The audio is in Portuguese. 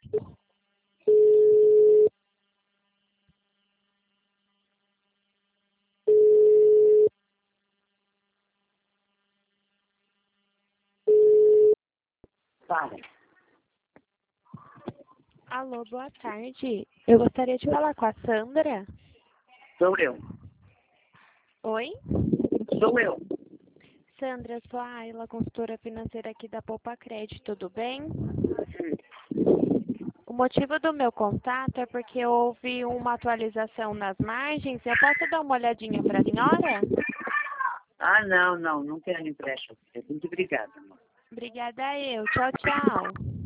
Para. Alô, boa tarde. Eu gostaria de falar com a Sandra. Sou eu. Oi? Sou eu. Sandra, sou a Ayla, consultora financeira aqui da Poupa Crédito, tudo bem? O motivo do meu contato é porque houve uma atualização nas margens. Eu posso dar uma olhadinha para a senhora? Ah, não quero empréstimo. Muito obrigada, amor. Obrigada eu. Tchau, tchau.